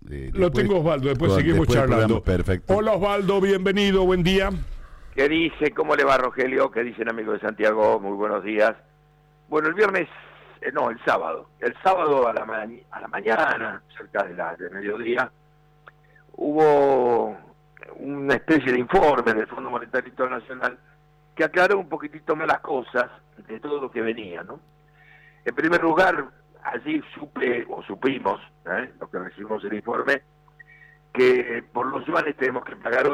Lo tengo Osvaldo, después seguimos charlando. Perfecto. Hola Osvaldo, bienvenido, buen día. ¿Qué dice? ¿Cómo le va, Rogelio? ¿Qué dicen, amigos de Santiago? Muy buenos días. Bueno, el sábado. El sábado a la mañana, cerca del mediodía, hubo una especie de informe del Fondo Monetario Internacional que aclaró un poquitito más las cosas de todo lo que venía, ¿no? En primer lugar, allí supimos, lo que recibimos el informe, que por los yuanes tenemos que pagar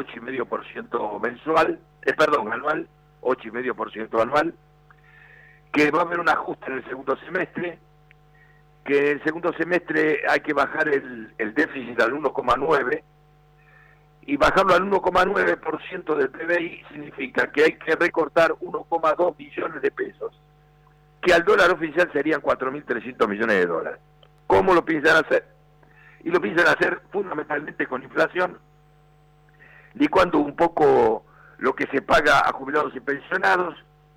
8,5% anual, 8,5% anual, que va a haber un ajuste en el segundo semestre, que en el segundo semestre hay que bajar el déficit al 1,9%, y bajarlo al 1,9% del PBI significa que hay que recortar 1,2 billones de pesos, que al dólar oficial serían 4.300 millones de dólares. ¿Cómo lo piensan hacer? Y lo piensan hacer fundamentalmente con inflación, licuando un poco lo que se paga a jubilados y pensionados.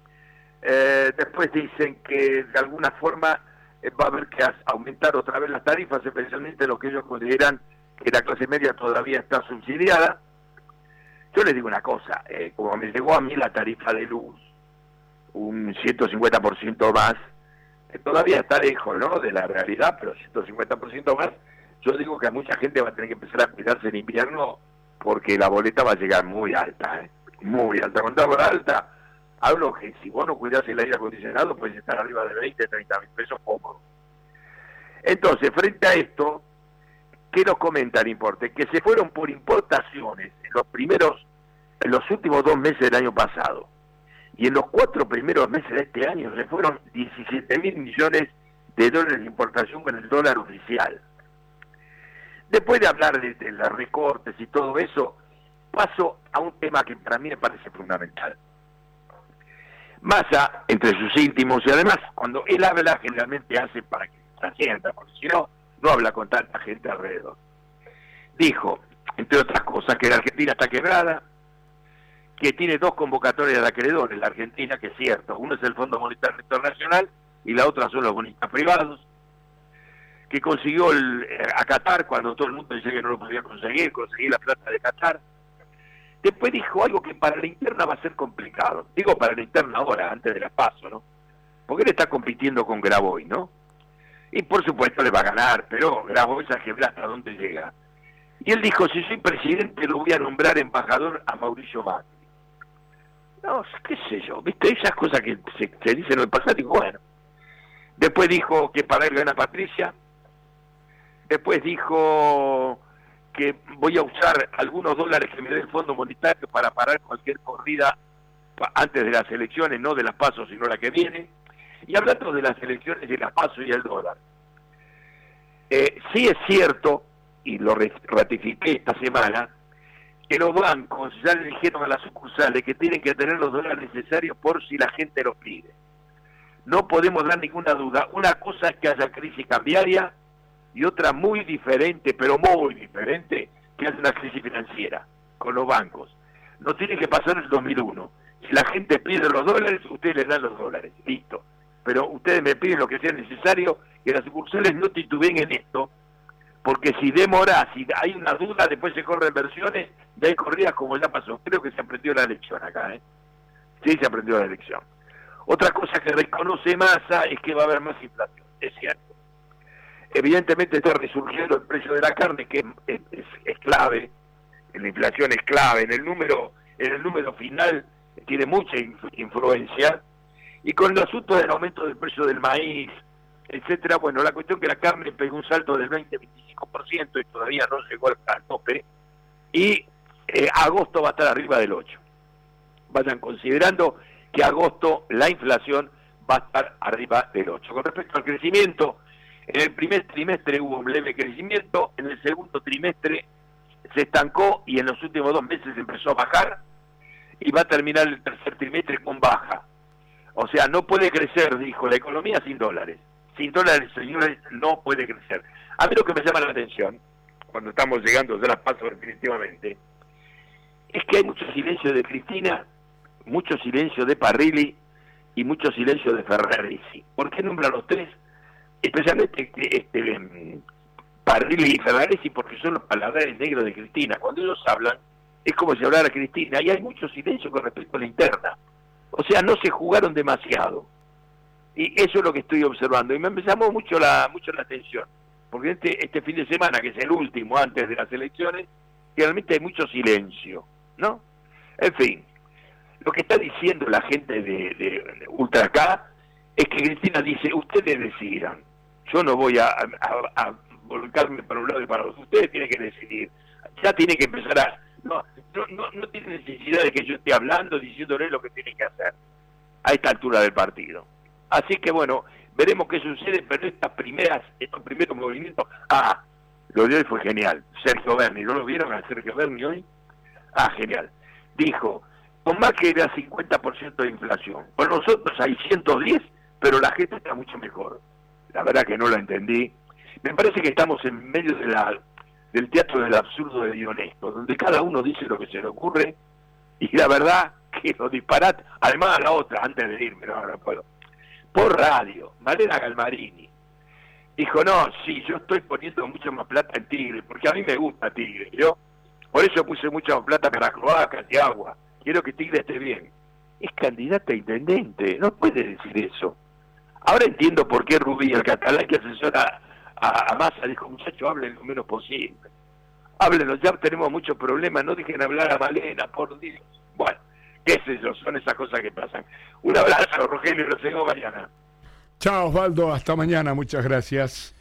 Después dicen que de alguna forma va a haber que aumentar otra vez las tarifas, especialmente lo que ellos consideran que la clase media todavía está subsidiada. Yo les digo una cosa, como me llegó a mí la tarifa de luz, un 150% más, todavía está lejos, ¿no?, de la realidad, pero 150% más, yo digo que mucha gente va a tener que empezar a cuidarse en invierno porque la boleta va a llegar muy alta, muy alta. Cuando hablo alta, hablo que si vos no cuidás el aire acondicionado, puedes estar arriba de 20, 30 mil pesos cómodo. Entonces, frente a esto, ¿qué nos comenta el importe? Que se fueron por importaciones en los últimos 2 meses del año pasado, y en los 4 primeros meses de este año se fueron 17.000 millones de dólares de importación con el dólar oficial. Después de hablar de los recortes y todo eso, paso a un tema que para mí me parece fundamental. Massa, entre sus íntimos, y además cuando él habla generalmente hace para que se sienta, porque si no, no habla con tanta gente alrededor. Dijo, entre otras cosas, que la Argentina está quebrada, que tiene 2 convocatorias de acreedores, la Argentina, que es cierto, uno es el Fondo Monetario Internacional y la otra son los bonistas privados, que consiguió a Qatar cuando todo el mundo decía que no lo podía conseguir la plata de Qatar. Después dijo algo que para la interna va a ser complicado, digo para la interna ahora, antes de la PASO, ¿no? Porque él está compitiendo con Grabois, ¿no? Y por supuesto le va a ganar, pero Grabois a quebrar hasta dónde llega. Y él dijo, si soy presidente lo voy a nombrar embajador a Mauricio Macri. No, qué sé yo, ¿viste? Esas cosas que se dicen en el pasado, digo, bueno. Después dijo que para él gana Patricia. Después dijo que voy a usar algunos dólares que me dé el Fondo Monetario para parar cualquier corrida antes de las elecciones, no de las PASO, sino la que viene. Y hablando de las elecciones, de las PASO y el dólar. Sí es cierto, y lo ratifiqué esta semana, que los bancos ya le dijeron a las sucursales que tienen que tener los dólares necesarios por si la gente los pide. No podemos dar ninguna duda. Una cosa es que haya crisis cambiaria y otra muy diferente, pero muy diferente, que haya una crisis financiera con los bancos. No tiene que pasar el 2001. Si la gente pide los dólares, ustedes les dan los dólares. Listo. Pero ustedes me piden lo que sea necesario, que las sucursales no titubeen en esto, porque si demora, si hay una duda, después se corren versiones, y hay corridas como ya pasó. Creo que se aprendió la lección acá, Sí, se aprendió la lección. Otra cosa que reconoce Massa es que va a haber más inflación, es cierto. Evidentemente está resurgiendo el precio de la carne, que es clave, la inflación es clave, en el número final tiene mucha influencia, y con el asunto del aumento del precio del maíz, etcétera, bueno, la cuestión que la carne pegó un salto del 20-25% y todavía no llegó al tope, y agosto va a estar arriba del 8%. Vayan considerando que agosto la inflación va a estar arriba del 8%. Con respecto al crecimiento, en el primer trimestre hubo un leve crecimiento, en el segundo trimestre se estancó y en los últimos 2 meses empezó a bajar y va a terminar el tercer trimestre con baja. O sea, no puede crecer, dijo, la economía sin dólares. Sin dólares, señores, no puede crecer. A mí lo que me llama la atención, cuando estamos llegando, ya las paso definitivamente, es que hay mucho silencio de Cristina, mucho silencio de Parrilli y mucho silencio de Ferraresi. ¿Por qué nombra a los tres? Especialmente Parrilli y Ferraresi porque son los paladares negros de Cristina. Cuando ellos hablan, es como si hablara Cristina, y hay mucho silencio con respecto a la interna. O sea, no se jugaron demasiado. Y eso es lo que estoy observando. Y me llamó mucho la atención. Porque este fin de semana, que es el último antes de las elecciones, realmente hay mucho silencio, ¿no? En fin, lo que está diciendo la gente de Ultra K es que Cristina dice, ustedes decidan. Yo no voy a volcarme para un lado y para otro. Ustedes tienen que decidir. Ya tienen que empezar a... No tiene necesidad de que yo esté hablando, diciéndole lo que tienen que hacer a esta altura del partido. Así que bueno, veremos qué sucede, pero estos primeros movimientos... Lo de hoy fue genial. Sergio Berni, ¿no lo vieron a Sergio Berni hoy? Genial. Dijo, con más que era 50% de inflación. Con nosotros hay 110, pero la gente está mucho mejor. La verdad que no lo entendí. Me parece que estamos en medio del teatro del absurdo de Dionesto, donde cada uno dice lo que se le ocurre, y la verdad que los disparates, además a la otra, antes de irme, no puedo, por radio, Malena Galmarini, dijo, no, sí, yo estoy poniendo mucho más plata en Tigre, porque a mí me gusta Tigre, yo por eso puse mucha más plata para cloacas y agua, quiero que Tigre esté bien. Es candidata a intendente, no puede decir eso. Ahora entiendo por qué Rubí, el catalán que asesora a Massa, dijo, muchachos, hablen lo menos posible. Háblenos, ya tenemos muchos problemas, no dejen hablar a Malena, por Dios. Bueno, qué sé yo, son esas cosas que pasan. Un abrazo, Rogelio, nos vemos mañana. Chao, Osvaldo, hasta mañana, muchas gracias.